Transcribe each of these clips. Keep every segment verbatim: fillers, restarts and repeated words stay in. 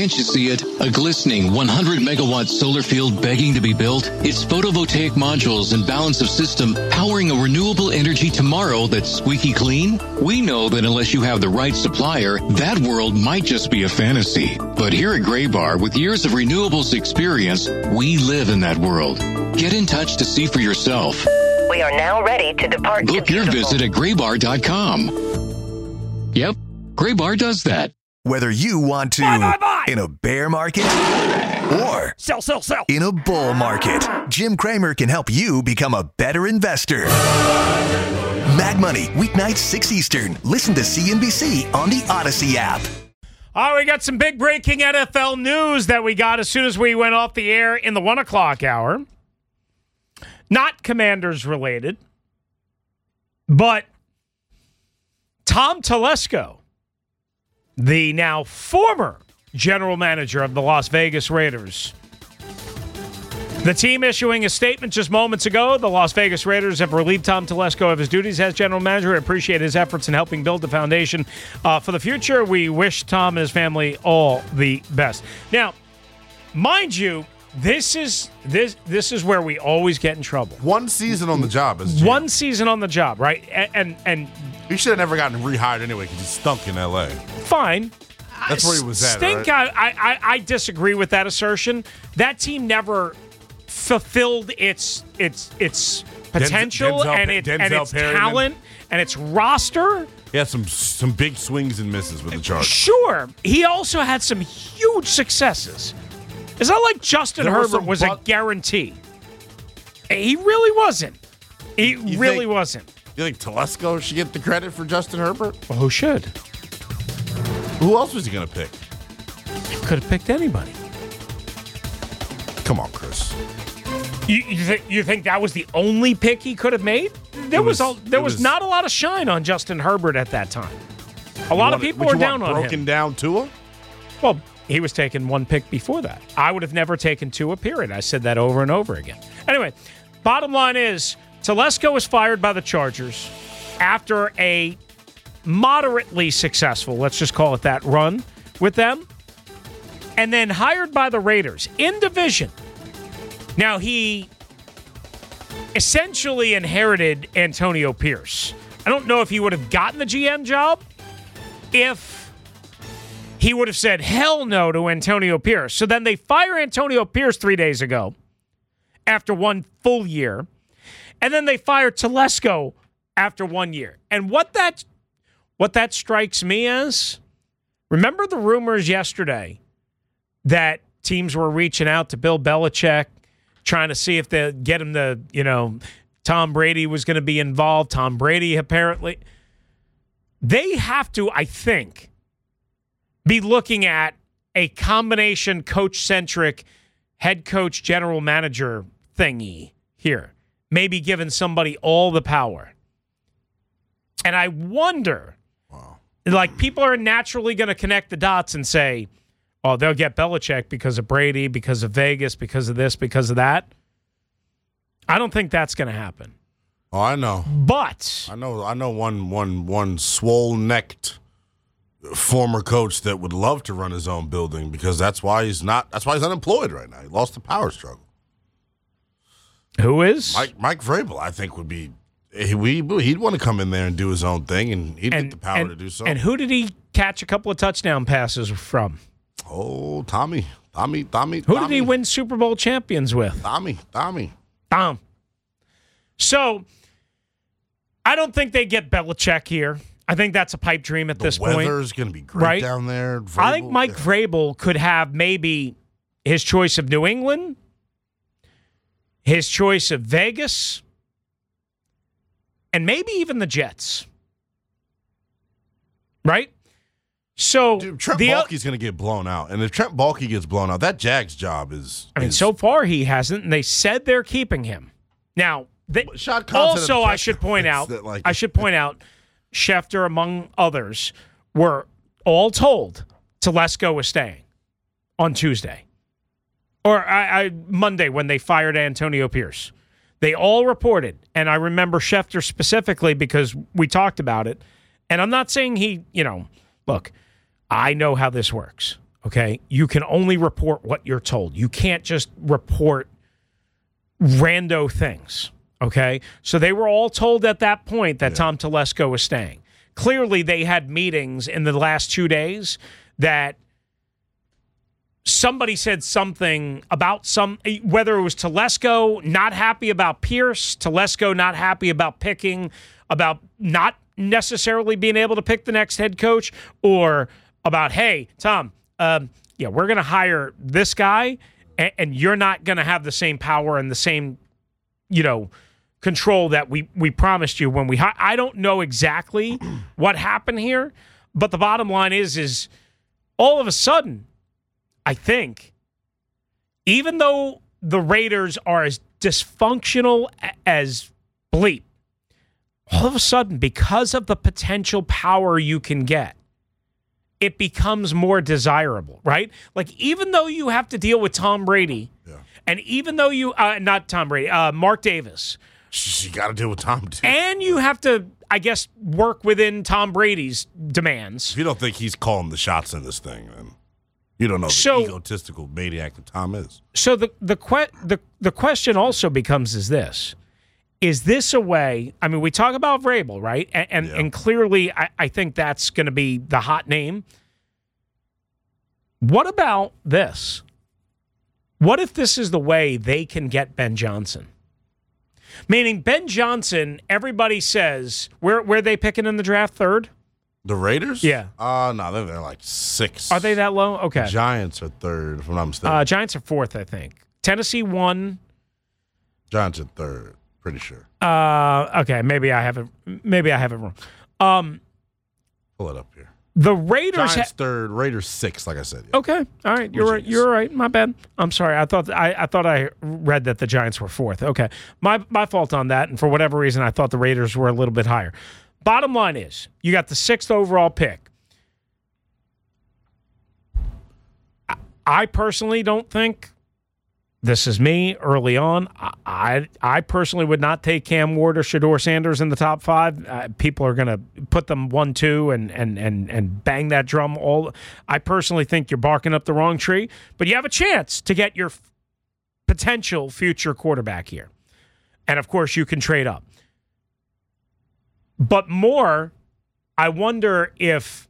Can't you see it? A glistening one hundred megawatt solar field begging to be built? It's photovoltaic modules and balance of system powering a renewable energy tomorrow that's squeaky clean? We know that unless you have the right supplier, that world might just be a fantasy. But here at Graybar, with years of renewables experience, we live in that world. Get in touch to see for yourself. We are now ready to depart. Book your visit at graybar dot com. Yep, Graybar does that. Whether you want to buy, buy, buy. in a bear market or sell, sell, sell. in a bull market, Jim Cramer can help you become a better investor. Mad Money, weeknights six Eastern. Listen to C N B C on the Odyssey app. All right, we got some big breaking N F L news that we got as soon as we went off the air in the one o'clock hour. Not Commanders related, but Tom Telesco, the now former general manager of the Las Vegas Raiders. The team issuing a statement just moments ago. The Las Vegas Raiders have relieved Tom Telesco of his duties as general manager. We appreciate his efforts in helping build the foundation uh, for the future. We wish Tom and his family all the best. Now, mind you, this is this this is where we always get in trouble. One season on the job as G M. One season on the job, right? And and, and he should have never gotten rehired anyway because he stunk in L A. Fine. That's where he was at, Stink, right? I, I, I disagree with that assertion. That team never fulfilled its its its potential Denzel, and, it, Denzel and its Perryman. talent and its roster. He had some some big swings and misses with the Chargers. Sure. He also had some huge successes. It's not like Justin There were Herbert some was bu- a guarantee. He really wasn't. He You really think- wasn't. You think Telesco should get the credit for Justin Herbert? Well, who should? Who else was he going to pick? Could have picked anybody. Come on, Chris. You you, th- you think that was the only pick he could have made? There It was, was- a, there it was, was- not a lot of shine on Justin Herbert at that time. A lot of You people want- were would you down want on broken him. down Tua? Well, he was taking one pick before that. I would have never taken two a period. I said that over and over again. Anyway, bottom line is Telesco was fired by the Chargers after a moderately successful, let's just call it that, run with them, and then hired by the Raiders in division. Now, he essentially inherited Antonio Pierce. I don't know if he would have gotten the G M job if he would have said hell no to Antonio Pierce. So then they fire Antonio Pierce three days ago after one full year. And then they fire Telesco after one year. And what that what that strikes me as, remember the rumors yesterday that teams were reaching out to Bill Belichick, trying to see if they get him the, you know, Tom Brady was going to be involved. Tom Brady apparently. They have to, I think, be looking at a combination coach-centric head coach, general manager thingy here. Maybe giving somebody all the power. And I wonder, wow. like, people are naturally going to connect the dots and say, oh, they'll get Belichick because of Brady, because of Vegas, because of this, because of that. I don't think that's going to happen. Oh, I know. But I know I know one one one swole-necked former coach that would love to run his own building because that's why he's not that's why he's unemployed right now. He lost the power struggle. Who is? Mike Mike Vrabel, I think, would be he, he'd want to come in there and do his own thing, and he'd and, get the power and, to do so. And who did he catch a couple of touchdown passes from? Oh, Tommy. Tommy, Tommy, Who Tommy. did he win Super Bowl champions with? Tommy, Tommy. Tom. So, I don't think they get Belichick here. I think that's a pipe dream at the this point. The weather's going to be great right? down there. Vrabel, I think Mike yeah. Vrabel could have maybe his choice of New England, his choice of Vegas, and maybe even the Jets. Right? So Dude, Trent the, Baalke's going to get blown out. And if Trent Baalke gets blown out, that Jags job is... I mean, is, so far he hasn't, and they said they're keeping him. Now, they, also I should point out, that, like, I should point out, Schefter, among others, were all told Telesco was staying on Tuesday. Or I, I, Monday when they fired Antonio Pierce. They all reported, and I remember Schefter specifically because we talked about it. And I'm not saying he, you know, look, I know how this works, okay? You can only report what you're told. You can't just report rando things, okay? So they were all told at that point that yeah. Tom Telesco was staying. Clearly, they had meetings in the last two days that somebody said something about some, whether it was Telesco not happy about Pierce, Telesco not happy about picking, about not necessarily being able to pick the next head coach, or about, hey, Tom, um, yeah, we're going to hire this guy, and, and you're not going to have the same power and the same, you know, control that we we promised you when we hi- I don't know exactly what happened here, but the bottom line is is all of a sudden, I think, even though the Raiders are as dysfunctional as bleep, all of a sudden, because of the potential power you can get, it becomes more desirable, right? Like, even though you have to deal with Tom Brady, yeah. and even though you, uh, not Tom Brady, uh, Mark Davis, you got to deal with Tom, too. And you have to, I guess, work within Tom Brady's demands. If you don't think he's calling the shots in this thing, then you don't know the so, egotistical maniac that Tom is. So the the, que- the the question also becomes is this. Is this a way, I mean, we talk about Vrabel, right? And and, yeah. and clearly, I, I think that's going to be the hot name. What about this? What if this is the way they can get Ben Johnson? Meaning Ben Johnson, everybody says, where where are they picking in the draft? Third? The Raiders? Yeah. Uh, no, they're, they're like six. Are they that low? Okay. The Giants are third, if I'm not mistaken. Uh, Giants are fourth, I think. Tennessee one. Giants are third, pretty sure. Uh, okay, maybe I have it. Maybe I have it wrong. Um, Pull it up here. The Raiders Giants ha- third, Raiders sixth, like I said. Yeah. Okay, all right, you're right. You're right. My bad. I'm sorry. I thought I, I thought I read that the Giants were fourth. Okay, my my fault on that. And for whatever reason, I thought the Raiders were a little bit higher. Bottom line is, you got the sixth overall pick. I, I personally don't think. This is me early on. I I personally would not take Cam Ward or Shedeur Sanders in the top five. Uh, people are going to put them one, two, and and and and bang that drum. All I personally think you're barking up the wrong tree, but you have a chance to get your f- potential future quarterback here, and of course you can trade up. But more, I wonder if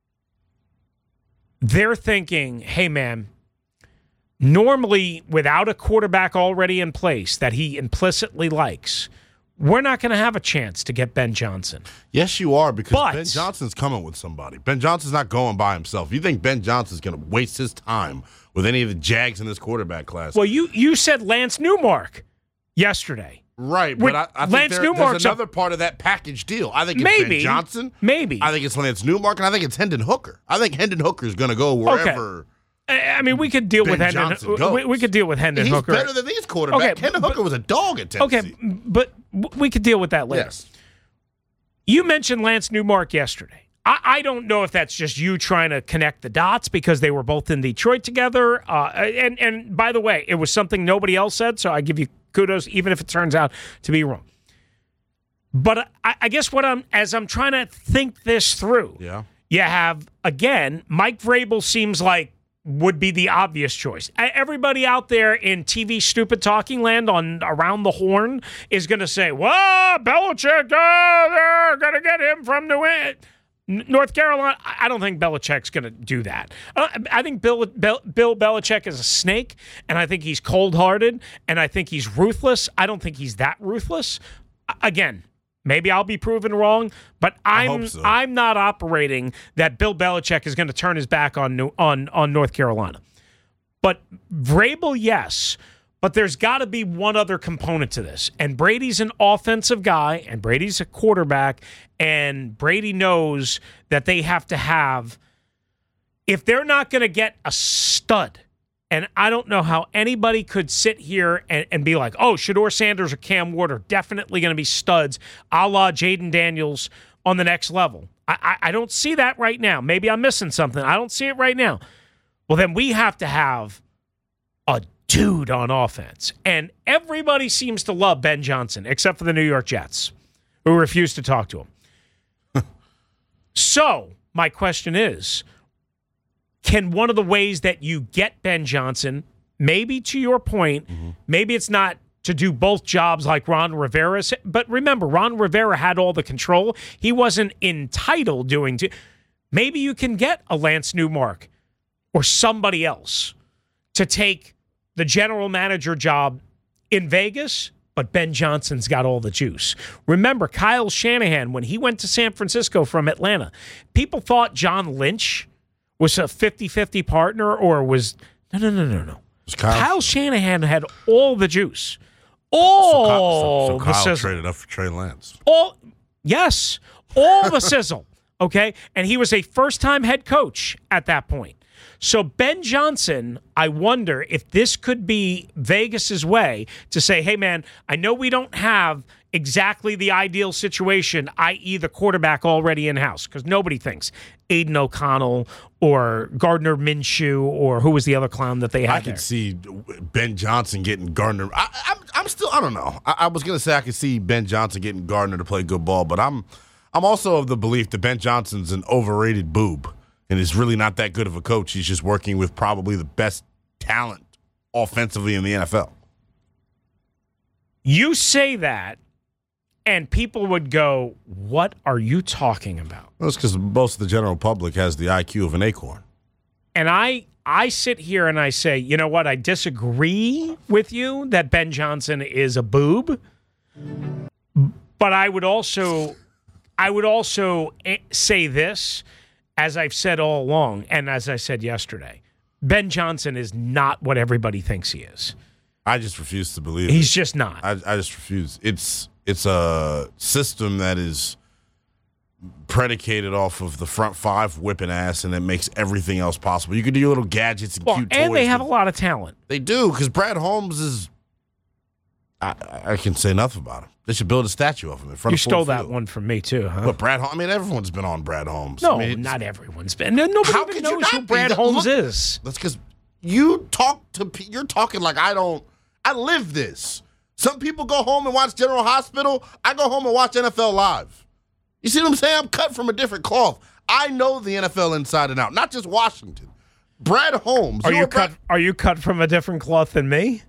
they're thinking, "Hey, man." Normally, without a quarterback already in place that he implicitly likes, we're not going to have a chance to get Ben Johnson. Yes, you are, because but, Ben Johnson's coming with somebody. Ben Johnson's not going by himself. You think Ben Johnson's going to waste his time with any of the Jags in this quarterback class? Well, you you said Lance Newmark yesterday. Right, but I, I think Lance there, Newmark's there's another a, part of that package deal. I think it's maybe, Ben Johnson. Maybe. I think it's Lance Newmark, and I think it's Hendon Hooker. I think Hendon Hooker is going to go wherever... Okay. I mean, we could deal Ben with Hendon. We, we could deal with Hendon He's Hooker. He's better than these quarterbacks. Okay, Hendon but, Hooker was a dog at Tennessee. Okay, but we could deal with that later. Yes. You mentioned Lance Newmark yesterday. I, I don't know if that's just you trying to connect the dots because they were both in Detroit together. Uh, and and by the way, it was something nobody else said, so I give you kudos, even if it turns out to be wrong. But I, I guess what I'm as I'm trying to think this through. Yeah. You have again, Mike Vrabel seems like would be the obvious choice. Everybody out there in T V stupid talking land on Around the Horn is going to say, well, Belichick, oh, they're going to get him from New England. North Carolina, I don't think Belichick's going to do that. I think Bill, Bill Bill Belichick is a snake, and I think he's cold-hearted, and I think he's ruthless. I don't think he's that ruthless. Again, maybe I'll be proven wrong, but I'm so. I'm not operating that Bill Belichick is going to turn his back on New, on on North Carolina. But Vrabel, yes. But there's got to be one other component to this. And Brady's an offensive guy, and Brady's a quarterback, and Brady knows that they have to have, if they're not going to get a stud, and I don't know how anybody could sit here and, and be like, oh, Shedeur Sanders or Cam Ward are definitely going to be studs, a la Jaden Daniels on the next level. I, I, I don't see that right now. Maybe I'm missing something. I don't see it right now. Well, then we have to have a dude on offense. And everybody seems to love Ben Johnson, except for the New York Jets, who refuse to talk to him. So, my question is, can one of the ways that you get Ben Johnson, maybe to your point, mm-hmm. maybe it's not to do both jobs like Ron Rivera, but remember, Ron Rivera had all the control. He wasn't entitled doing to. Maybe you can get a Lance Newmark or somebody else to take the general manager job in Vegas, but Ben Johnson's got all the juice. Remember, Kyle Shanahan, when he went to San Francisco from Atlanta, people thought John Lynch was a fifty-fifty partner or was... No, no, no, no, no. Kyle, Kyle Shanahan had all the juice. All so, so, so the Kyle sizzle. Traded up for Trey Lance. All, yes, all the sizzle, okay? And he was a first-time head coach at that point. So Ben Johnson, I wonder if this could be Vegas's way to say, hey, man, I know we don't have exactly the ideal situation, that is the quarterback already in-house, because nobody thinks Aiden O'Connell or Gardner Minshew or who was the other clown that they had I could see Ben Johnson getting Gardner. I, I'm, I'm still, I don't know. I, I was going to say I could see Ben Johnson getting Gardner to play good ball, but I'm, I'm also of the belief that Ben Johnson's an overrated boob. And is really not that good of a coach. He's just working with probably the best talent offensively in the N F L. You say that, and people would go, what are you talking about? Well, it's because most of the general public has the I Q of an acorn. And I, I sit here and I say, you know what? I disagree with you that Ben Johnson is a boob. But I would also, I would also say this. As I've said all along, and as I said yesterday, Ben Johnson is not what everybody thinks he is. I just refuse to believe He's it. just not. I, I just refuse. It's it's a system that is predicated off of the front five whipping ass, and it makes everything else possible. You can do your little gadgets and well, cute and toys. they have with, a lot of talent. They do, because Brad Holmes is... I, I can say enough about him. They should build a statue of him in front you of You stole Ford that Field. one from me, too, huh? But Brad Holmes, I mean, everyone's been on Brad Holmes. No, I mean, not everyone's been. Nobody How even could you knows not who be? Brad Look, Holmes is. That's because you talk to, you're talking like I don't, I live this. Some people go home and watch General Hospital. I go home and watch N F L Live. You see what I'm saying? I'm cut from a different cloth. I know the N F L inside and out, not just Washington. Brad Holmes. Are you you Brad- cut? Are you cut from a different cloth than me?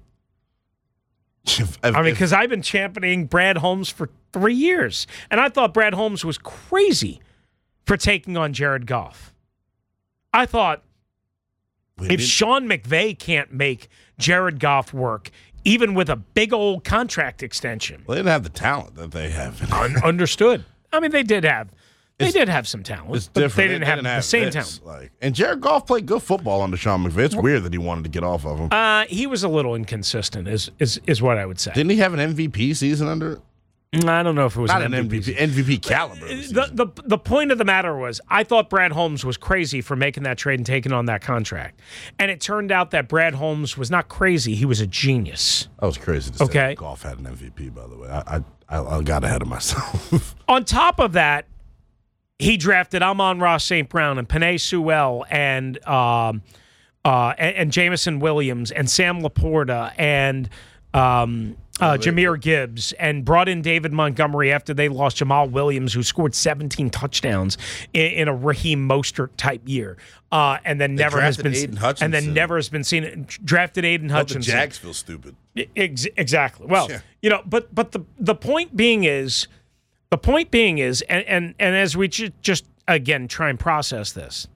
If, I mean, if, because I've been championing Brad Holmes for three years, and I thought Brad Holmes was crazy for taking on Jared Goff. I thought Wait, if did- Sean McVay can't make Jared Goff work, even with a big old contract extension, well, they didn't have the talent that they have. un- understood. I mean, they did have, they It's- did have some talent, It's but different. they didn't have the same this. talent. Like, and Jared Goff played good football under Sean McVay. It's weird that he wanted to get off of him. Uh, he was a little inconsistent, is is is what I would say. Didn't he have an M V P season under? I don't know if it was Not an an M V P. M V P, M V P caliber. of a The, season. the the point of the matter was, I thought Brad Holmes was crazy for making that trade and taking on that contract. And it turned out that Brad Holmes was not crazy. He was a genius. I was crazy to say Okay. that Goff had an M V P, by the way. I I, I got ahead of myself. On top of that, he drafted Amon-Ra Saint Brown and Penei Sewell and, um, uh, and, and Jamison Williams and Sam Laporta and um, uh, Jahmyr Gibbs and brought in David Montgomery after they lost Jamal Williams, who scored seventeen touchdowns in, in a Raheem Mostert type year, uh, and then They never has drafted been Aiden Hutchinson. and then never has been seen. Drafted Aiden Well, the Hutchinson. Jags feel stupid. Ex- exactly. Well, Yeah. you know, but but the the point being is, the point being is, and and, and as we ju- just again try and process this,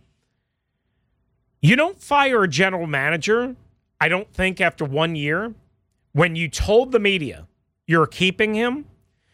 you don't fire a general manager. I don't think after one year, when you told the media you're keeping him,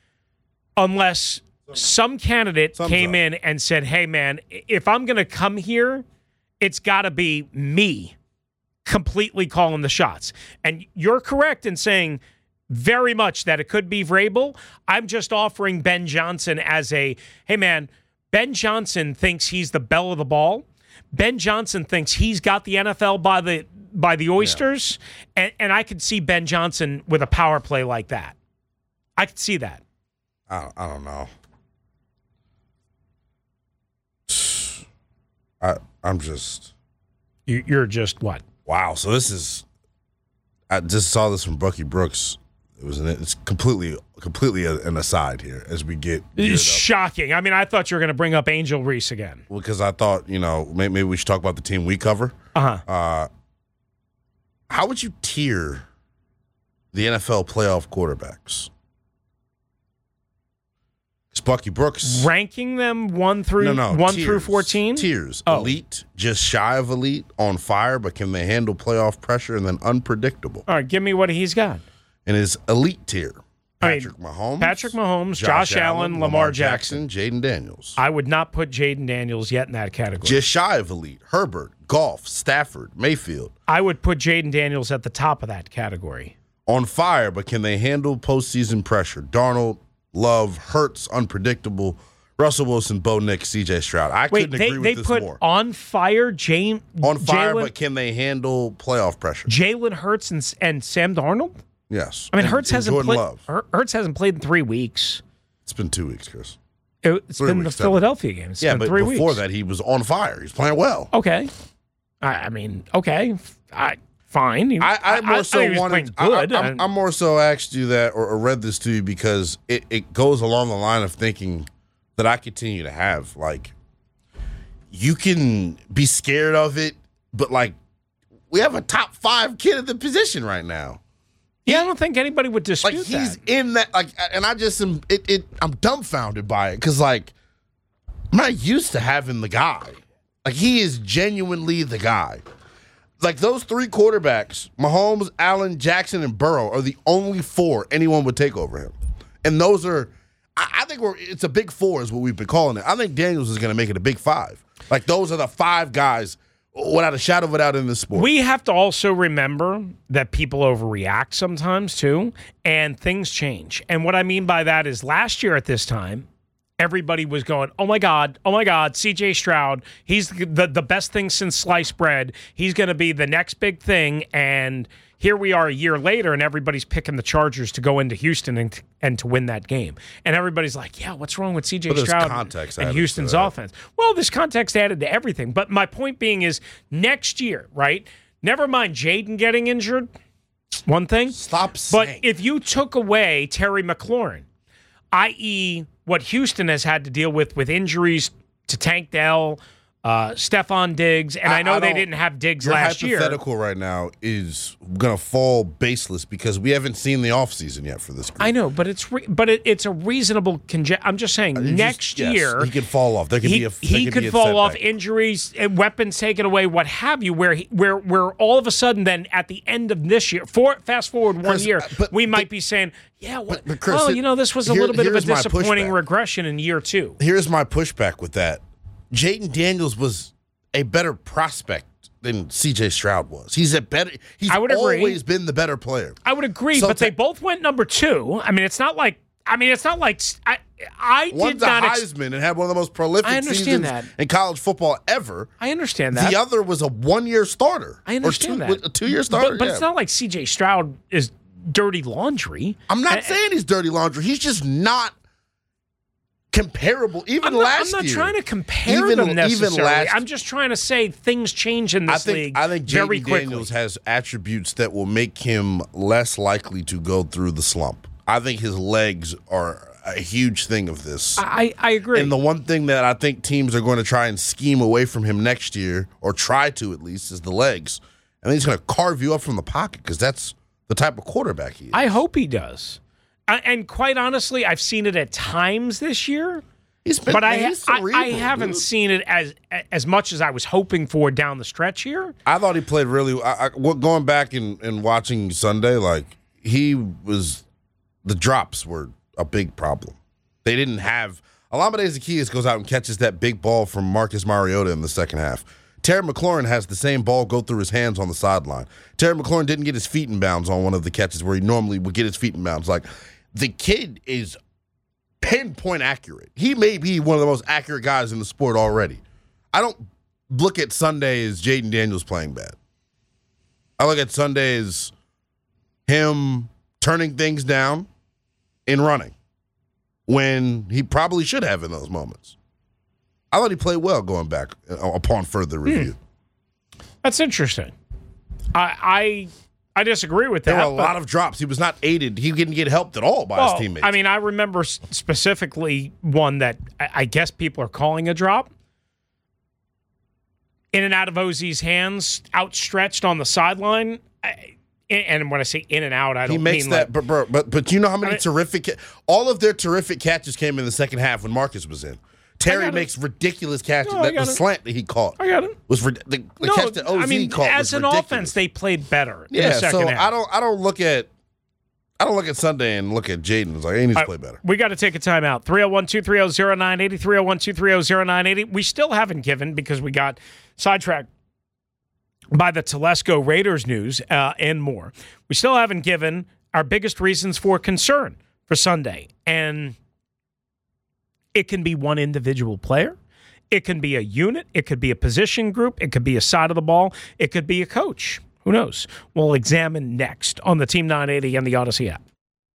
unless some candidate Thumbs came up. in and said, "Hey, man, if I'm going to come here, it's got to be me." Completely calling the shots. And you're correct in saying very much that it could be Vrabel. I'm just offering Ben Johnson as a, hey man, Ben Johnson thinks he's the belle of the ball. Ben Johnson thinks he's got the N F L by the by the oysters. Yeah. And, and I could see Ben Johnson with a power play like that. I could see that. I don't, I don't know. I I'm just You, you're just what? wow. So this is I just saw this from Bucky Brooks. It was an, it's completely completely a, an aside here as we get It's shocking. I mean, I thought you were going to bring up Angel Reese again. Well, because I thought, you know, maybe, maybe we should talk about the team we cover. Uh-huh. Uh How would you tier the N F L playoff quarterbacks? Bucky Brooks. Ranking them one through no, no, one tiers, through fourteen? Tiers. Oh. Elite, just shy of elite, on fire, but can they handle playoff pressure, and then unpredictable? All right, give me what he's got. In his elite tier, I mean, Patrick Mahomes. Patrick Mahomes, Josh, Josh Allen, Lamar, Lamar Jackson, Jackson Jaden Daniels. I would not put Jaden Daniels yet in that category. Just shy of elite. Herbert, Goff, Stafford, Mayfield. I would put Jaden Daniels at the top of that category. On fire, but can they handle postseason pressure? Darnold, Love, Hurts, unpredictable. Russell Wilson, Bo Nix, C J Stroud. I Wait, couldn't they, agree with they this put more. on fire, Jane, On fire, Jalen, but can they handle playoff pressure? Jalen Hurts and, and Sam Darnold? Yes. I mean, And- Hurts and hasn't Jordan played. Love. Hur- Hurts hasn't played in three weeks. It's been two weeks, Chris. It, it's Three been weeks, the Philadelphia game. It's yeah, been but three before weeks. that, he was on fire. He's playing well. Okay. I, I mean, okay. I, fine. He- I, I more so I he was wanted. playing I, good. I, I'm, I'm more so asked you that or, or read this to you because it, it goes along the line of thinking that I continue to have. Like, you can be scared of it, but like, we have a top five kid at the position right now. yeah, I don't think anybody would dispute Like he's that. in that. Like, and I just am. It. it I'm dumbfounded by it because like, I'm not used to having the guy. Like he is genuinely the guy. Like those three quarterbacks, Mahomes, Allen, Jackson, and Burrow, are the only four anyone would take over him. And those are, I, I think we're. It's a big four, is what we've been calling it. I think Daniels is going to make it a big five. Like those are the five guys, without a shadow of a doubt, in this sport. We have to also remember that people overreact sometimes too, and things change. And what I mean by that is last year at this time, everybody was going, oh my God, oh my God, C J Stroud, he's the, the best thing since sliced bread. He's going to be the next big thing. And here we are a year later, and everybody's picking the Chargers to go into Houston and, and to win that game. And everybody's like, yeah, what's wrong with C J But there's Stroud context and added Houston's to that. offense? Well, there's context added to everything. But my point being is next year, right? Never mind Jaden getting injured, one thing. Stop But saying. if you took away Terry McLaurin, that is what Houston has had to deal with with injuries to Tank Dell, uh, Stephon Diggs, and I, I- know I they don't- didn't have Diggs Your last year. hypothetical right now is going to fall baseless because we haven't seen the offseason yet for this group. I know, but it's re- but it, it's a reasonable conjecture. I'm just saying, Uh, just- next yes, year he could fall off. There could he, be a there he could, could be a fall off, setback. injuries, uh, weapons taken away, what have you. Where he, where where all of a sudden, then at the end of this year, for fast forward one Chris, year, uh, but- we might but- be saying, yeah, well, but- but Chris, well, it- you know, this was a here- little bit of a here's my disappointing pushback. regression in year two. Here's my pushback with that. Jaden Daniels was a better prospect than C J Stroud was. He's a better. He's I would agree. always been the better player. I would agree, So but they to- both went number two. I mean, it's not like I mean, it's not like I I One's did a not. Ex- Heisman and had one of the most prolific I understand seasons that. in college football ever. I understand that. The other was a one-year starter. I understand or that. two, A two-year starter. But, but yeah. it's not like C J Stroud is dirty laundry. I'm not I- saying he's dirty laundry. He's just not comparable. Even I'm not, last I'm not year, trying to compare even, them necessarily. Even last, I'm just trying to say things change in I this think league I think very Jaden quickly. Daniels has attributes that will make him less likely to go through the slump. I think his legs are a huge thing of this. I, I agree. And the one thing that I think teams are going to try and scheme away from him next year, or try to at least, is the legs. I think he's going to carve you up from the pocket because that's the type of quarterback he is. I hope he does. I, and quite honestly, I've seen it at times this year. He's been, But I, he's I, cerebral, I haven't dude. seen it as as much as I was hoping for down the stretch here. I thought he played really. I, I, going back and, and watching Sunday, like he was, the drops were a big problem. They didn't have. Alameda Zaccheaus goes out and catches that big ball from Marcus Mariota in the second half. Terry McLaurin has the same ball go through his hands on the sideline. Terry McLaurin didn't get his feet in bounds on one of the catches where he normally would get his feet in bounds. Like, the kid is pinpoint accurate. He may be one of the most accurate guys in the sport already. I don't look at Sunday as Jaden Daniels playing bad. I look at Sunday as him turning things down and running when he probably should have in those moments. I thought he played well going back uh, upon further review. That's interesting. I, I I disagree with that. There were a but, lot of drops. He was not aided. He didn't get helped at all by well, his teammates. I mean, I remember specifically one that I, I guess people are calling a drop. In and out of O Z's hands, outstretched on the sideline. I, and when I say in and out, I don't he makes mean that, like, but, but but you know how many I mean, terrific, all of their terrific catches came in the second half when Marcus was in. Terry makes it. ridiculous catches. No, that the it. slant that he caught, I got it. Was the, the no, catch that O Z I mean, caught as was an ridiculous. offense, they played better Yeah, in the second so half. I don't I don't look at I don't look at Sunday and look at Jaden as like he needs to play better. We got to take a timeout. three oh one, two three oh, oh nine eight oh, three oh one, two three oh, oh nine eight oh. We still haven't given, because we got sidetracked by the Telesco Raiders news uh, and more. We still haven't given our biggest reasons for concern for Sunday. And it can be one individual player. It can be a unit. It could be a position group. It could be a side of the ball. It could be a coach. Who knows? We'll examine next on the Team nine eighty and the Odyssey app.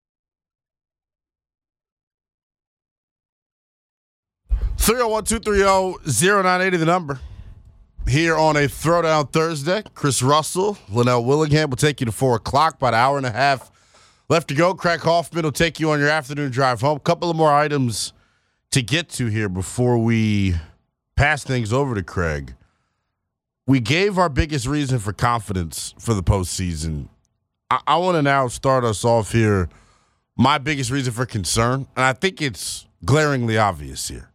three oh one, two three oh, oh nine eight oh the number. Here on a Throwdown Thursday, Chris Russell, Linnell Willingham will take you to four o'clock, about an hour and a half left to go. Craig Hoffman will take you on your afternoon drive home. A couple of more items to get to here before we pass things over to Craig. We gave our biggest reason for confidence for the postseason. I, I want to now start us off here. My biggest reason for concern, and I think it's glaringly obvious here.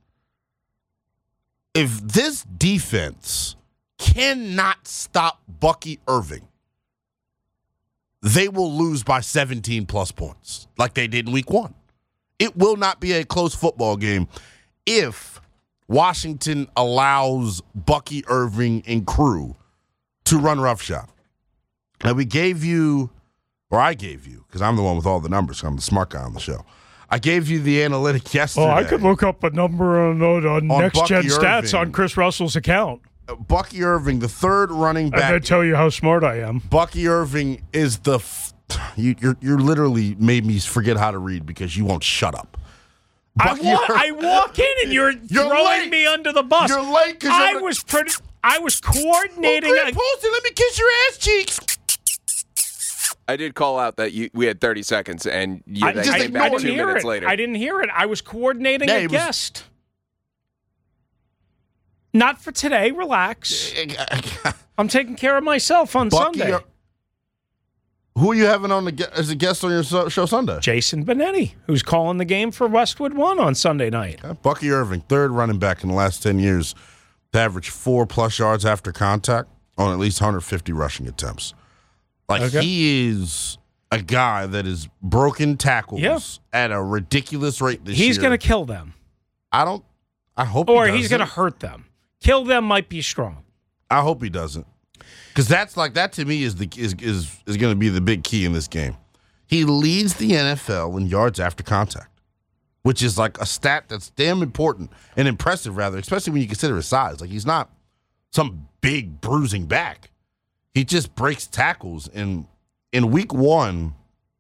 If this defense cannot stop Bucky Irving, they will lose by seventeen plus points like they did in week one. It will not be a close football game if Washington allows Bucky Irving and crew to run roughshod. Now, we gave you, or I gave you, because I'm the one with all the numbers, I'm the smart guy on the show. I gave you the analytic yesterday. Oh, I could look up a number on, on next-gen stats Irving. on Chris Russell's account. Bucky Irving, the third running back. I'm going to tell you how smart I am. Bucky Irving is the f- you, you're you're literally made me forget how to read because you won't shut up. I, wa- I walk in and you're, you're throwing late. me under the bus. You're late because I was pretty. I was coordinating. Oh, a- Poston, let me kiss your ass cheeks. I did call out that you, we had thirty seconds, and you I, then I, came I back didn't two hear minutes it. later. I didn't hear it. I was coordinating Yeah, a he was- guest. Not for today. Relax. I'm taking care of myself on Bucky, Sunday. uh, who are you having on the gu- as a guest on your so- show Sunday? Jason Benetti, who's calling the game for Westwood One on Sunday night. Yeah, Bucky Irving, third running back in the last ten years to average four plus yards after contact on at least one hundred fifty rushing attempts. Like, Okay. he is a guy that is broken tackles Yeah. at a ridiculous rate this He's year. going to kill them. I don't. I hope. Or he he's going to doesn't. hurt them. Kill them might be strong. I hope he doesn't, because that's like that to me is the is is is going to be the big key in this game. He leads the N F L in yards after contact, which is like a stat that's damn important and impressive, rather, especially when you consider his size. Like, he's not some big bruising back. He just breaks tackles. And in week one,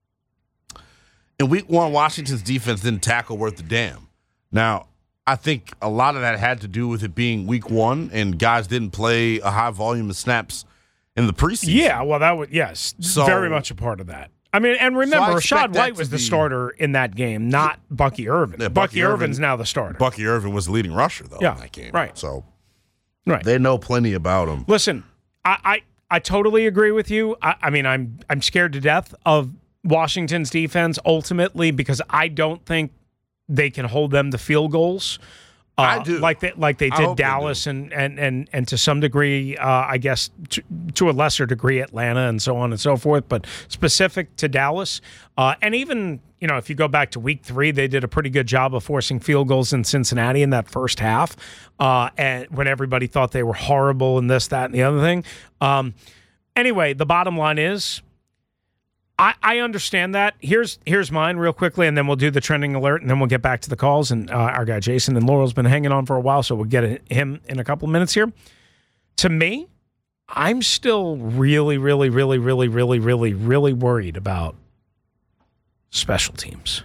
in week one, Washington's defense didn't tackle worth a damn. Now, I think a lot of that had to do with it being week one and guys didn't play a high volume of snaps in the preseason. Yeah, well, that would, yes, So- very much a part of that. I mean, and remember, expect Rashad that White to was the be- starter in that game, not Bucky Irvin. Yeah, Bucky, Bucky Irvin's Irvin- now the starter. Bucky Irvin was the leading rusher, though, Yeah, in that game. right. So right. they know plenty about him. Listen, I, I, I totally agree with you. I, I mean, I'm I'm scared to death of Washington's defense ultimately because I don't think they can hold them to field goals. Uh, I do. like they like they I did hope they Dallas do. and, and and and to some degree, uh, I guess to, to a lesser degree Atlanta and so on and so forth. But specific to Dallas, uh, and even you know if you go back to week three, they did a pretty good job of forcing field goals in Cincinnati in that first half, uh, and when everybody thought they were horrible and this, that, and the other thing. Um, anyway, the bottom line is. I, I understand that. Here's here's mine real quickly, and then we'll do the trending alert, and then we'll get back to the calls. And uh, our guy Jason and Laurel's been hanging on for a while, so we'll get it, him in a couple of minutes here. To me, I'm still really, really, really, really, really, really, really worried about special teams.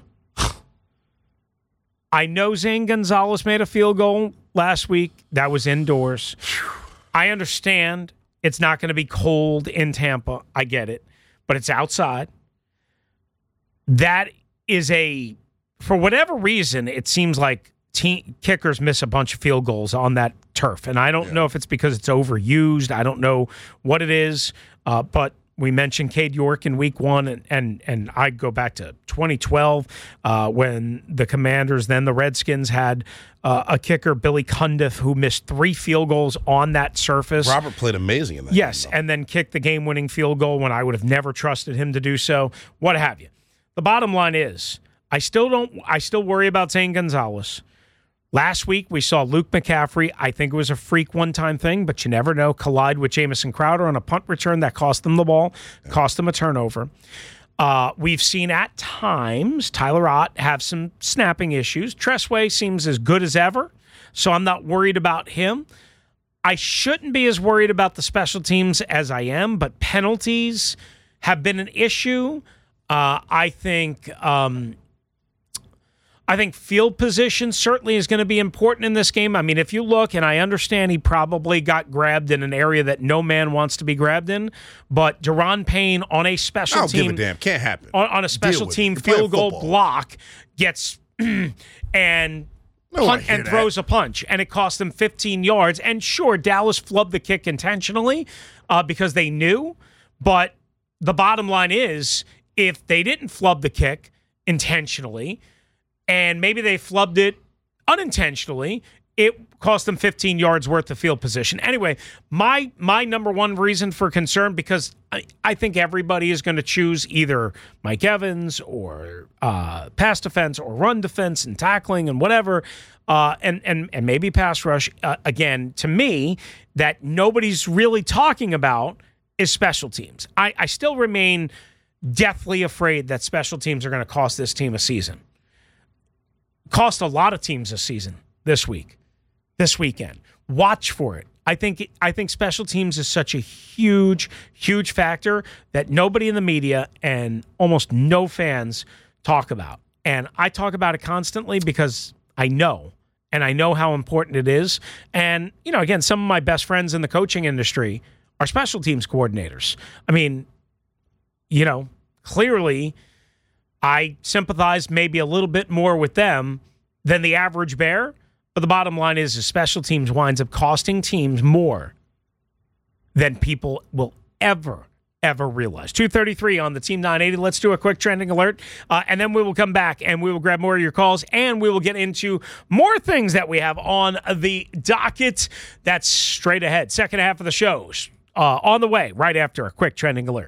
I know Zane Gonzalez made a field goal last week. That was indoors. I understand it's not going to be cold in Tampa. I get it. but it's outside. That is a, for whatever reason, it seems like team, kickers miss a bunch of field goals on that turf. And I don't yeah. know if it's because it's overused. I don't know what it is, uh, but we mentioned Cade York in week one, and and, and I go back to twenty twelve uh, when the Commanders, then the Redskins, had uh, a kicker, Billy Cundiff, who missed three field goals on that surface. Robert played amazing in that Yes, game, and then kicked the game-winning field goal when I would have never trusted him to do so, what have you. The bottom line is, I still don't. I still worry about Zane Gonzalez. Last week, we saw Luke McCaffrey. I think it was a freak one-time thing, but you never know. Collide with Jamison Crowder on a punt return that cost them the ball, cost them a turnover. Uh, we've seen at times Tyler Ott have some snapping issues. Tressway seems as good as ever, so I'm not worried about him. I shouldn't be as worried about the special teams as I am, but penalties have been an issue. Uh, I think... Um, I think field position certainly is going to be important in this game. I mean, if you look, and I understand he probably got grabbed in an area that no man wants to be grabbed in, but Deron Payne on a special I don't team, give a damn. Can't happen. On, on a special team field goal football. block gets and no, punt and throws a punch, and it cost them fifteen yards. And sure, Dallas flubbed the kick intentionally uh, because they knew, but the bottom line is, if they didn't flub the kick intentionally, and maybe they flubbed it unintentionally, it cost them fifteen yards worth of field position. Anyway, my my number one reason for concern, because I, I think everybody is going to choose either Mike Evans or uh, pass defense or run defense and tackling and whatever, uh, and, and, and maybe pass rush. Uh, again, to me, that nobody's really talking about is special teams. I, I still remain deathly afraid that special teams are going to cost this team a season. Cost a lot of teams a season this week, this weekend. Watch for it. I think I think special teams is such a huge, huge factor that nobody in the media and almost no fans talk about. And I talk about it constantly because I know, and I know how important it is. And, you know, again, some of my best friends in the coaching industry are special teams coordinators. I mean, you know, clearly I sympathize maybe a little bit more with them than the average Bear. But the bottom line is, is special teams winds up costing teams more than people will ever, ever realize. two thirty-three on the Team nine eighty. Let's do a quick trending alert, uh, and then we will come back and we will grab more of your calls, and we will get into more things that we have on the docket. That's straight ahead. Second half of the show uh, on the way right after a quick trending alert.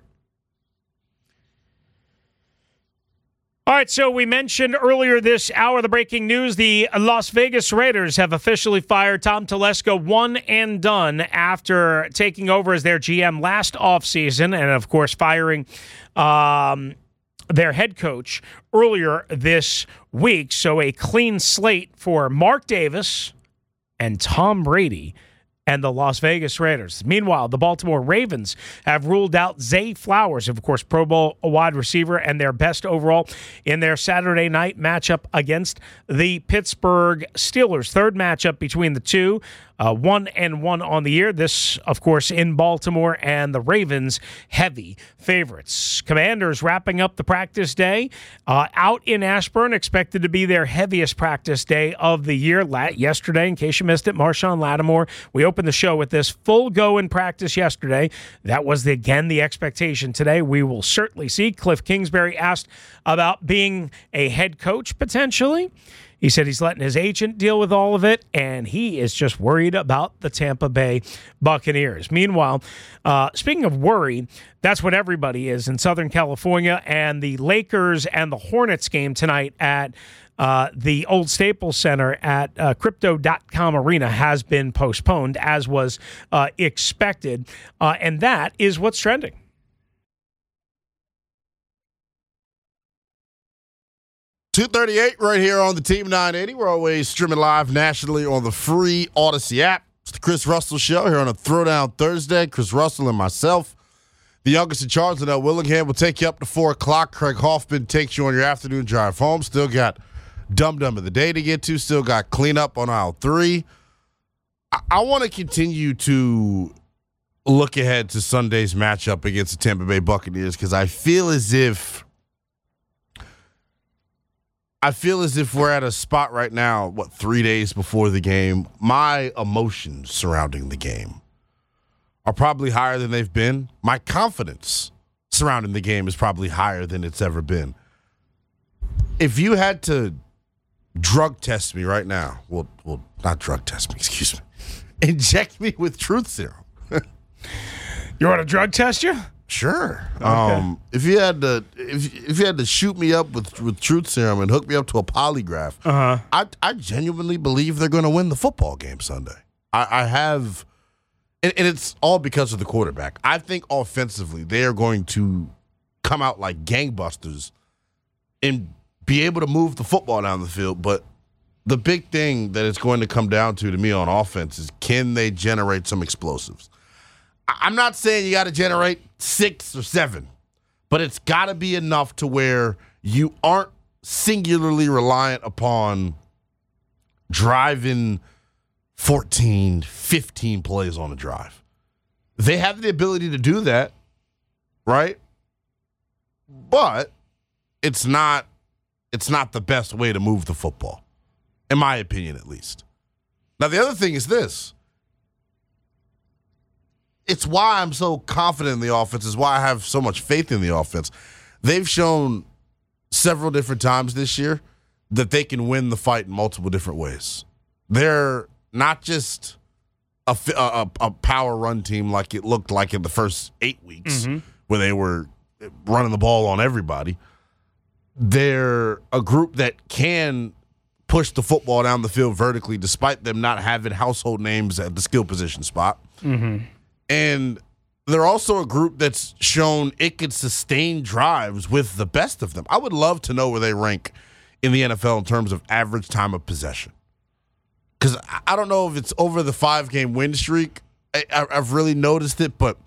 All right, so we mentioned earlier this hour, the breaking news, the Las Vegas Raiders have officially fired Tom Telesco, one and done, after taking over as their G M last offseason and, of course, firing um, their head coach earlier this week. So a clean slate for Mark Davis and Tom Brady and the Las Vegas Raiders. Meanwhile, the Baltimore Ravens have ruled out Zay Flowers, of course, Pro Bowl wide receiver, and their best overall in their Saturday night matchup against the Pittsburgh Steelers. Third matchup between the two, uh, one and one on the year. This, of course, in Baltimore, and the Ravens heavy favorites. Commanders wrapping up the practice day uh, out in Ashburn, expected to be their heaviest practice day of the year. La- yesterday, in case you missed it, Marshawn Lattimore, we opened the show with this full go in practice yesterday. That was, the, again, the expectation today. We will certainly see. Cliff Kingsbury asked about being a head coach potentially. He said he's letting his agent deal with all of it, and he is just worried about the Tampa Bay Buccaneers. Meanwhile, uh, speaking of worry, that's what everybody is in Southern California, and the Lakers and the Hornets game tonight at uh, the old Staples Center at uh, Crypto dot com Arena has been postponed, as was uh, expected, uh, and that is what's trending. two thirty-eight right here on the Team nine eighty. We're always streaming live nationally on the free Odyssey app. It's the Chris Russell Show here on a Throwdown Thursday. Chris Russell and myself, the youngest in charge, Linnell Willingham, will take you up to four o'clock. Craig Hoffman takes you on your afternoon drive home. Still got Dum Dum of the Day to get to. Still got cleanup on aisle three. I, I want to continue to look ahead to Sunday's matchup against the Tampa Bay Buccaneers because I feel as if I feel as if we're at a spot right now, what, three days before the game. My emotions surrounding the game are probably higher than they've been. My confidence surrounding the game is probably higher than it's ever been. If you had to drug test me right now, well, well, not drug test me, excuse me, inject me with truth serum. You want to drug test you? Sure. Okay. Um, if you had to, if if you had to shoot me up with with truth serum and hook me up to a polygraph, uh-huh. I I genuinely believe they're going to win the football game Sunday. I, I have, and, and it's all because of the quarterback. I think offensively they are going to come out like gangbusters and be able to move the football down the field. But the big thing that it's going to come down to to me on offense is can they generate some explosives. I'm not saying you got to generate six or seven, but it's got to be enough to where you aren't singularly reliant upon driving fourteen, fifteen plays on a drive. They have the ability to do that, right? But it's not it's not the best way to move the football, in my opinion at least. Now, the other thing is this. It's why I'm so confident in the offense, is why I have so much faith in the offense. They've shown several different times this year that they can win the fight in multiple different ways. They're not just a, a, a power run team like it looked like in the first eight weeks mm-hmm. where they were running the ball on everybody. They're a group that can push the football down the field vertically despite them not having household names at the skill position spot. Mm-hmm. And they're also a group that's shown it could sustain drives with the best of them. I would love to know where they rank in the N F L in terms of average time of possession. Because I don't know if it's over the five-game win streak. I, I've really noticed it. But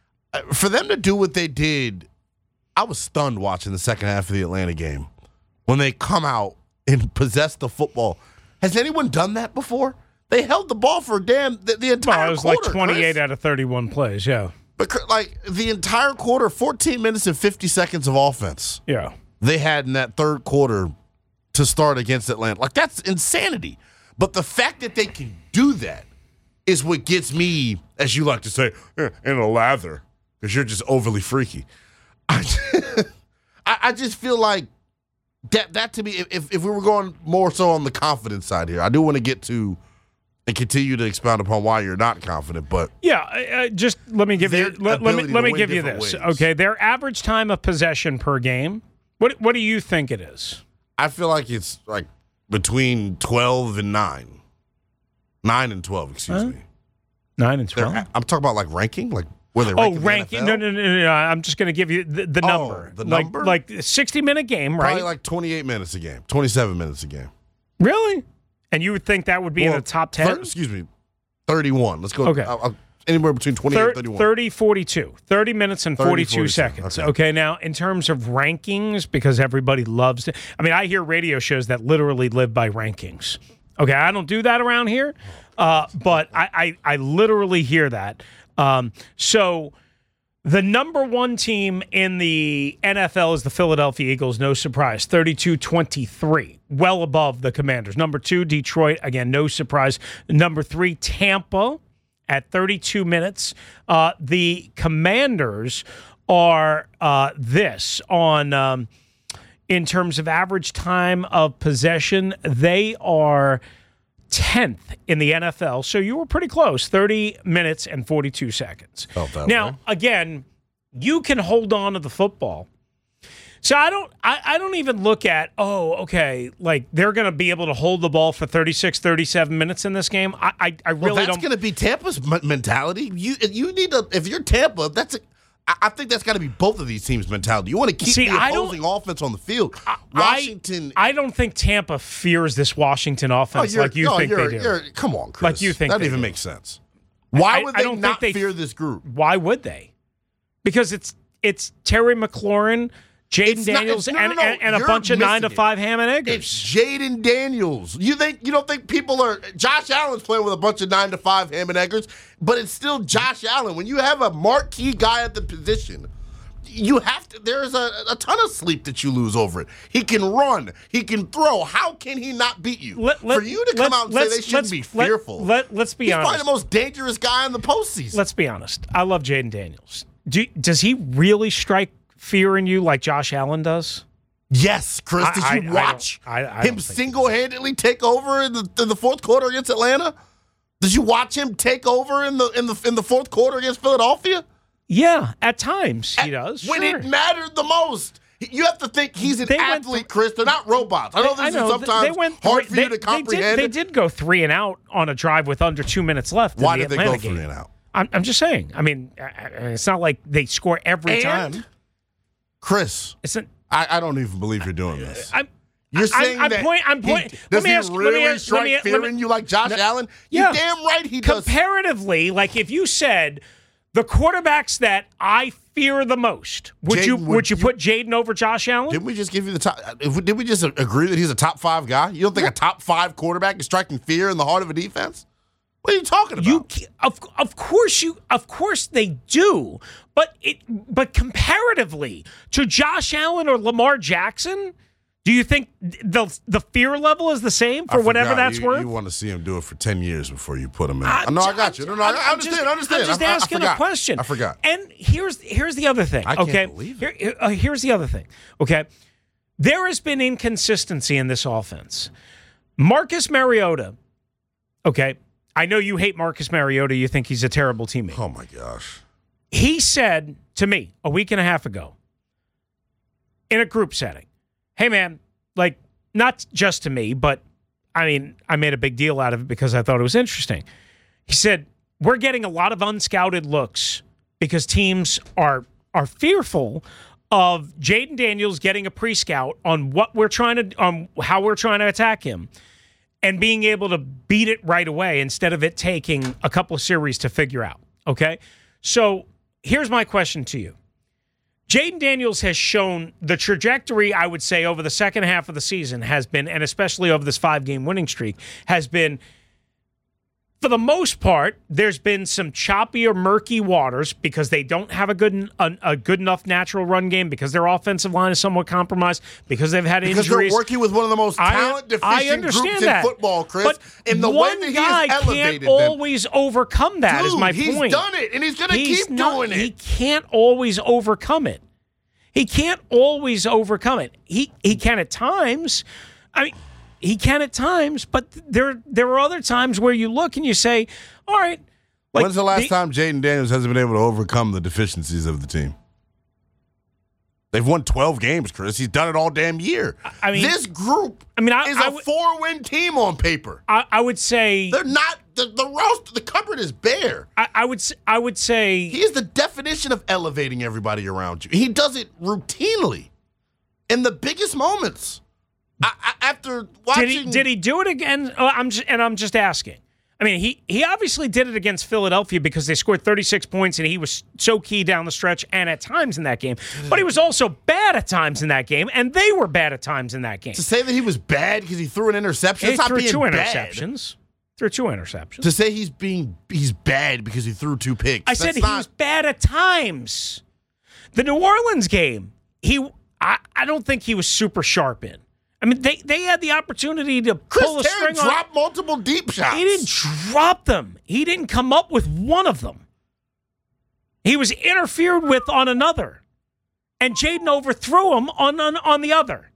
for them to do what they did, I was stunned watching the second half of the Atlanta game. When they come out and possess the football. Has anyone done that before? They held the ball for damn the, the entire well, it was quarter. like twenty-eight Chris. Out of thirty-one plays, yeah. But like the entire quarter, fourteen minutes and fifty seconds of offense. Yeah. They had in that third quarter to start against Atlanta. Like, that's insanity. But the fact that they can do that is what gets me, as you like to say, eh, in a lather, because you're just overly freaky. I just, I, I just feel like that, that to me, if, if we were going more so on the confidence side here, I do want to get to and continue to expound upon why you're not confident, but yeah, uh, just let me give you let, let me let me give you this. Ways. Okay, their average time of possession per game. What what do you think it is? I feel like it's like between twelve and nine, nine and twelve. Excuse huh? me, nine and twelve. They're, I'm talking about like ranking, like where they oh rank ranking. No, no, no, no, no. I'm just going to give you the, the oh, number. The like, number, like sixty minute game, right? Probably like twenty-eight minutes a game, twenty-seven minutes a game. Really? And you would think that would be well, in the top ten? Thir- excuse me, thirty-one. Let's go. Okay. I'll, I'll, anywhere between twenty-eight Thir- and thirty-one. thirty, forty-two. thirty minutes and forty-two thirty, seconds. Okay. okay, now in terms of rankings, because everybody loves it. I mean, I hear radio shows that literally live by rankings. Okay, I don't do that around here, uh, but I, I, I literally hear that. Um, so the number one team in the N F L is the Philadelphia Eagles, no surprise, thirty-two twenty-three, well above the Commanders. Number two, Detroit, again, no surprise. Number three, Tampa at thirty-two minutes. Uh, the Commanders are uh, this on um, in terms of average time of possession. They are tenth in the N F L, so you were pretty close, thirty minutes and forty-two seconds. Felt that now, way. again, you can hold on to the football. So I don't I, I don't even look at, oh, okay, like they're going to be able to hold the ball for thirty-six, thirty-seven minutes in this game. I I, I really well, that's don't. going to be Tampa's m- mentality. You you need to, if you're Tampa, that's a, I, I think that's got to be both of these teams' mentality. You want to keep See, the I opposing don't- offense on the field. I- Washington. I, I don't think Tampa fears this Washington offense you're- like you no, think you're- they do. you're- Come on, Chris. Like you think that they even do. makes sense. Why I- would I they don't not think they fear f- this group? Why would they? Because it's it's Terry McLaurin, Jaden Daniels not, no, and, no, no, and, and a you're bunch of nine to missing five ham and it. eggers. It's Jaden Daniels. You think you don't think people are Josh Allen's playing with a bunch of nine to five ham and eggers, but it's still Josh Allen. When you have a marquee guy at the position, you have to. There's a, a ton of sleep that you lose over it. He can run. He can throw. How can he not beat you? Let, let, For you to come out and say they shouldn't be fearful. Let, let, let's be He's honest. probably the most dangerous guy in the postseason. Let's be honest. I love Jaden Daniels. Do, does he really strike fear in you like Josh Allen does? Yes, Chris. Did I- you I- watch I don't- I- I him don't think single-handedly take over in the, in the fourth quarter against Atlanta? Did you watch him take over in the in the in the fourth quarter against Philadelphia? Yeah, at times he At- does. When sure. it mattered the most. You have to think he's an They went athlete, th- Chris. They're not robots. I know I this know, is sometimes they went hard three- for you they- to comprehend. They did, they did go three and out on a drive with under two minutes left. in Why the did they Atlanta go three game. and out? I'm, I'm just saying. I mean, I- I- it's not like they score every And, time. Chris, It's an, I, I don't even believe you're doing this. I'm, You're saying I'm, I'm that point, I'm he- point, does let me he ask, really let me ask, strike let me, fear let me, in you like Josh No, Allen? yeah. You're damn right he does. Comparatively, like if you said the quarterbacks that I fear the most, would Jaden, you would would you you- put Jaden over Josh Allen? Didn't we just give you the top? If we, did we just agree that he's a top five guy? You don't think a top five quarterback is striking fear in the heart of a defense? What are you talking about? You ca- of of course you of course they do, but it but comparatively to Josh Allen or Lamar Jackson, do you think the the fear level is the same for I whatever forgot. that's you, worth? You want to see him do it for ten years before you put him in. I'm no, I ju- got you. No, no, I I'm- I I'm understand. just- I understand. I'm just I, I- I asking a forgot. question. I forgot. And here's here's the other thing. I can't okay, believe Here- it. here- uh, here's the other thing. Okay, there has been inconsistency in this offense. Marcus Mariota. Okay, I know you hate Marcus Mariota. You think he's a terrible teammate. Oh my gosh. He said to me a week and a half ago in a group setting, hey, man, like, not just to me, but I mean, I made a big deal out of it because I thought it was interesting. He said, we're getting a lot of unscouted looks because teams are are fearful of Jaden Daniels getting a pre-scout on what we're trying to, on how we're trying to attack him and being able to beat it right away instead of it taking a couple of series to figure out. Okay? So here's my question to you. Jaden Daniels has shown the trajectory, I would say, over the second half of the season has been, and especially over this five-game winning streak, has been, for the most part, there's been some choppy or murky waters because they don't have a good a, a good enough natural run game, because their offensive line is somewhat compromised, because they've had Because injuries. they're working with one of the most I- talent I deficient understand groups that. in football, Chris. But and the one way that he guy has elevated can't them. always overcome that. Dude, is my he's point. done it, and he's going to He's keep not- doing it. He can't always overcome it. He can't always overcome it. He he can at times. I mean, he can at times, but there there are other times where you look and you say, all right. Like When's the last time Jaden Daniels hasn't been able to overcome the deficiencies of the team? They've won twelve games, Chris. He's done it all damn year. I mean- this group I mean, I- is I a would- four-win team on paper. I, I would say They're not the, the roast. The cupboard is bare. I, I would s- I would say He is the definition of elevating everybody around you. He does it routinely in the biggest moments. I, I, after watching, did he did he do it again? Oh, I'm just, and I'm just asking. I mean, he he obviously did it against Philadelphia because they scored thirty-six points and he was so key down the stretch and at times in that game. But he was also bad at times in that game, and they were bad at times in that game. to say that he was bad because he threw an interception? He It's not threw being two bad. interceptions. Threw two interceptions. To say he's being he's bad because he threw two picks. I said that's he not, was bad at times. The New Orleans game, he I, I don't think he was super sharp in. I mean, they, they had the opportunity to Chris pull a Terry string on. dropped multiple deep shots. He didn't drop them. He didn't come up with one of them. He was interfered with on another. And Jaden overthrew him on, on, on the other.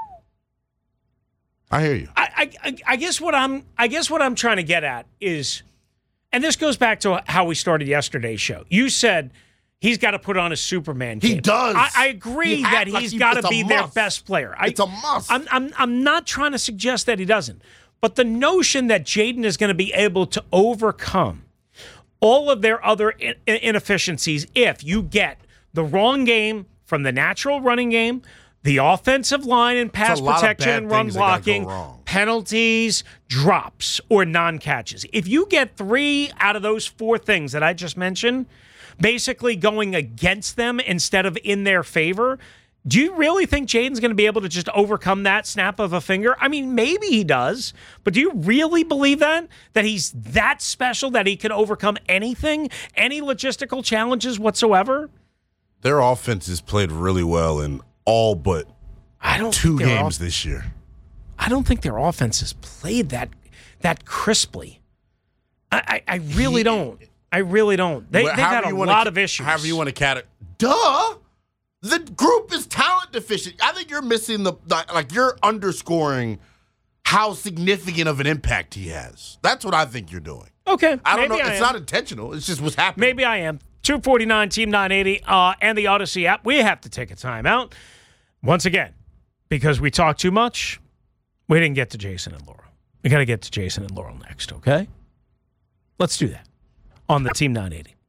I hear you. I, I I guess what I'm I guess what I'm trying to get at is, and this goes back to how we started yesterday's show. You said he's got to put on a Superman He cape. does. I, I agree He that acts like he's he- got to it's a be their must. best player. I, It's a must. I'm I'm I'm not trying to suggest that he doesn't, but the notion that Jaden is going to be able to overcome all of their other in- inefficiencies if you get the wrong game from the natural running game, the offensive line and pass a lot of protection bad and run things that gotta go blocking, wrong. penalties, drops, or non-catches. If you get three out of those four things that I just mentioned, basically going against them instead of in their favor, Do you really think Jaden's going to be able to just overcome that snap of a finger? I mean, maybe he does, but do you really believe that? That he's that special that he can overcome anything, any logistical challenges whatsoever? Their offense has played really well in all but I don't two think games off- this year. I don't think their offense has played that that crisply. I, I, I really don't. I really don't. They, Well, they've had a you wanna lot ca- of issues. However you want to cat it. Duh! The group is talent deficient. I think you're missing the, the like you're underscoring how significant of an impact he has. That's what I think you're doing. Okay. I don't maybe know. I It's am. not intentional. It's just what's happening. Maybe I am. two forty-nine Team nine eighty uh, and the Odyssey app. We have to take a timeout. Once again, because we talk too much, we didn't get to Jason and Laurel. We got to get to Jason and Laurel next, okay? Let's do that on the Team nine eighty.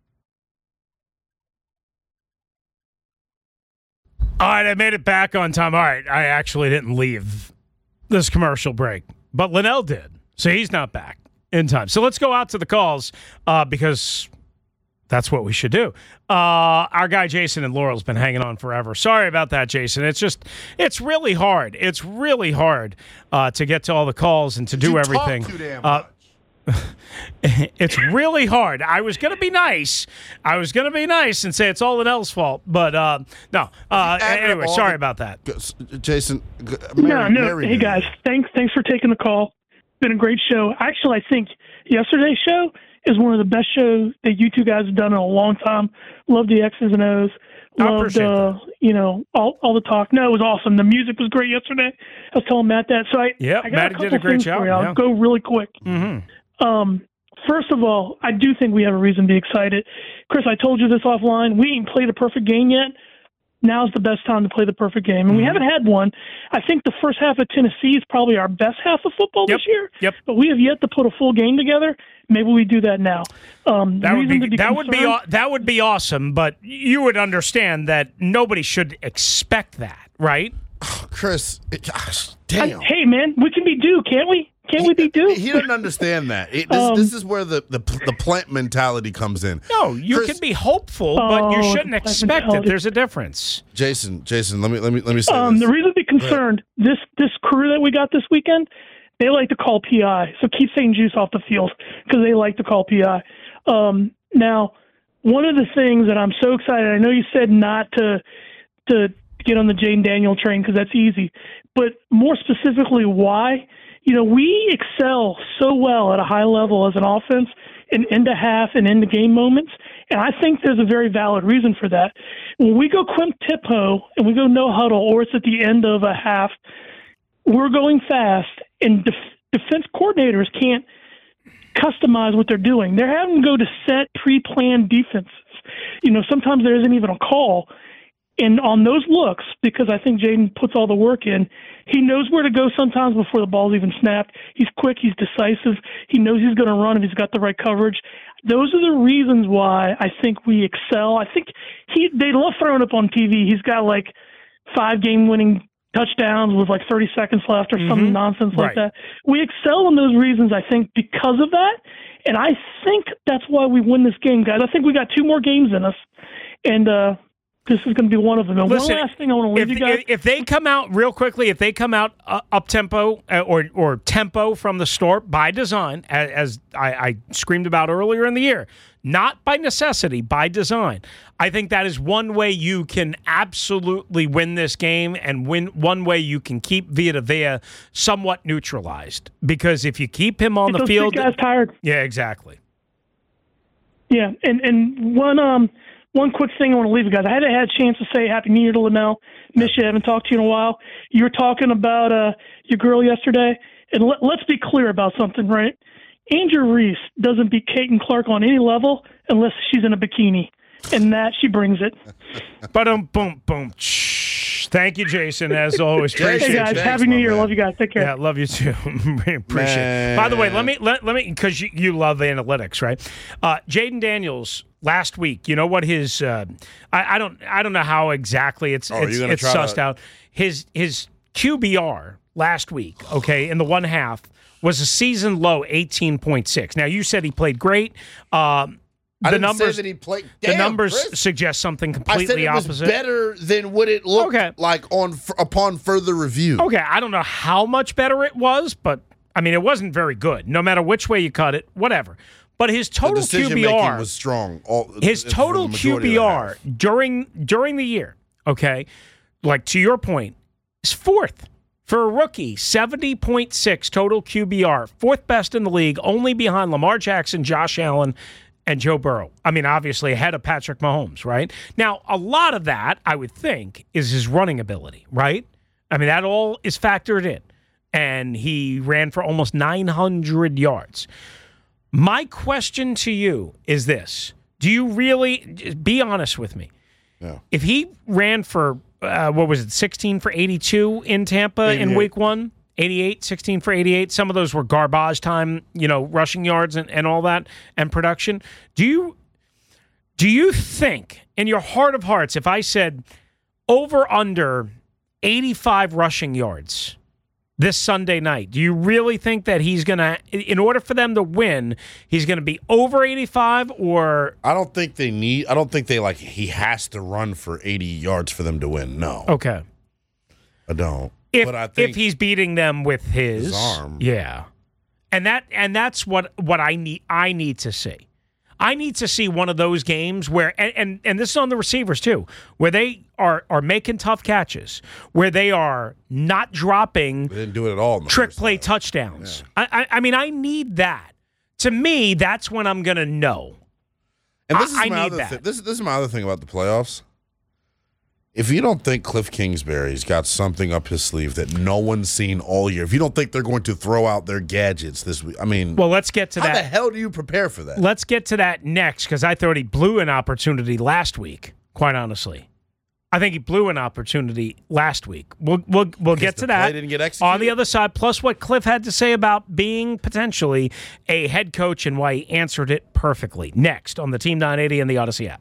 All right, I made it back on time. All right, I actually didn't leave this commercial break, but Linnell did, so he's not back in time. So let's go out to the calls uh, because that's what we should do. Uh, our guy Jason and Laurel's been hanging on forever. Sorry about that, Jason. It's just, it's really hard. It's really hard uh, to get to all the calls and to do You everything. Talk too damn Uh, much. It's really hard. I was going to be nice. I was going to be nice and say it's all Linnell's fault, but uh, no. Uh, added anyway, all sorry the- about that. Jason, g- No, Mary, no. Mary Hey knew. guys, thanks thanks for taking the call. Been a great show. Actually, I think yesterday's show is one of the best shows that you two guys have done in a long time. Love the X's and O's. I Loved, appreciate uh, that. you know, all all the talk. No, it was awesome. The music was great yesterday. I was telling Matt that. So I, Yep, I got Matt a did couple a great things job, for you. I'll yeah. go really quick. Mm-hmm. Um, first of all, I do think we have a reason to be excited. Chris, I told you this offline. We ain't played a perfect game yet. Now's the best time to play the perfect game. And we haven't had one. I think the first half of Tennessee is probably our best half of football Yep. this year. Yep. But we have yet to put a full game together. Maybe we do that now. Um, That would reason be, to be that would be concerned- aw- that would be awesome, but you would understand that nobody should expect that, right? Chris, it, gosh, I- damn. hey, man, we can be due, can't we? Can't we be due? He doesn't understand that. It, this, Um, this is where the, the the plant mentality comes in. No, you Chris- can be hopeful, but you Oh, shouldn't the expect it. mentality. There's a difference. Jason, Jason, let me let me let me say Um, this. the reason to be concerned, this this crew that we got this weekend, they like to call P I. So keep Saint Juice off the field because they like to call P I. Um, now, one of the things that I'm so excited, I know you said not to to get on the Jaden Daniel train because that's easy, but more specifically, why? You know, we excel so well at a high level as an offense in end of half and end of game moments. And I think there's a very valid reason for that. When we go Quim Tippo and we go no huddle, or it's at the end of a half, we're going fast, and def- defense coordinators can't customize what they're doing. They're having to go to set pre-planned defenses. You know, sometimes there isn't even a call. And on those looks, because I think Jaden puts all the work in, he knows where to go sometimes before the ball's even snapped. He's quick. He's decisive. He knows he's going to run if he's got the right coverage. Those are the reasons why I think we excel. I think he they love throwing up on T V. He's got like five game-winning touchdowns with like thirty seconds left or some nonsense like Right. that. We excel in those reasons, I think, because of that. And I think that's why we win this game, guys. I think we got two more games in us. And, uh, this is going to be one of them. And Listen, one last thing I want to leave if, you guys. if, if they come out real quickly, if they come out uh, up tempo uh, or or tempo from the start by design, as, as I, I screamed about earlier in the year, not by necessity, by design, I think that is one way you can absolutely win this game, and win one way you can keep Vita Vea somewhat neutralized. Because if you keep him on Get the those field, big guys tired. yeah, exactly. Yeah, and and one um one quick thing I want to leave you guys. I hadn't had a chance to say Happy New Year to Linnell. Miss you. Haven't talked to you in a while. You were talking about uh your girl yesterday, and let, let's be clear about something, right? Angel Reese doesn't beat Kaiten Clark on any level unless she's in a bikini, and that she brings it. Boom, boom, boom. Shh. Thank you, Jason. As always, Jason, appreciate Hey guys, you. thanks, Happy New my Year. man. Love you guys. Take care. Yeah, love you too. Appreciate it. By the way, let me let, let me because you, you love analytics, right? Uh, Jaden Daniels last week. You know what his? Uh, I, I don't I don't know how exactly it's Oh, are it's, you gonna it's try sussed to- out. His his Q B R last week, okay, in the one half was a season low eighteen point six. Now you said he played great. Um, I the didn't numbers say that he played. the Damn, numbers Chris. suggest something I completely said it was opposite. better than what it looked Okay. like on upon further review. Okay, I don't know how much better it was, but I mean, it wasn't very good. No matter which way you cut it, whatever. But his The total decision Q B making R was strong. All, his for the total majority of Q B the R half. during during the year, okay, like to your point, is fourth for a rookie, seventy point six total Q B R, fourth best in the league, only behind Lamar Jackson, Josh Allen, and Joe Burrow. I mean, obviously ahead of Patrick Mahomes, right? Now, a lot of that, I would think, is his running ability, right? I mean, that all is factored in. And he ran for almost nine hundred yards. My question to you is this. Do you really, be honest with me, Yeah. if he ran for, uh, what was it, sixteen for eighty-two in Tampa in eighty-eight. week one? eighty-eight, sixteen for eighty-eight. Some of those were garbage time, you know, rushing yards and, and all that, and production. Do you, do you think, in your heart of hearts, if I said over under eighty-five rushing yards this Sunday night, do you really think that he's going to, in order for them to win, he's going to be over eighty-five or? I don't think they need. I don't think they like. He has to run for eighty yards for them to win. No, Okay. I don't. If, but I think if he's beating them with his, his arm. Yeah. And that and that's what, what I need I need to see. I need to see one of those games where, and, and, and this is on the receivers too, where they are, are making tough catches, where they are not dropping they didn't do it at all. In the trick first play half. touchdowns. I, I I mean, I need that. To me, that's when I'm going to know. And this I- is my I need other that. thing. This, this is my other thing about the playoffs. If you don't think Cliff Kingsbury's got something up his sleeve that no one's seen all year, if you don't think they're going to throw out their gadgets this week, I mean, Well, let's get to how that. the hell do you prepare for that? Let's get to that next, because I thought he blew an opportunity last week, quite honestly. I think he blew an opportunity last week. We'll we'll we'll get the to play that didn't get on executed? the other side, plus what Cliff had to say about being potentially a head coach and why he answered it perfectly. Next on the Team nine eighty and the Odyssey app.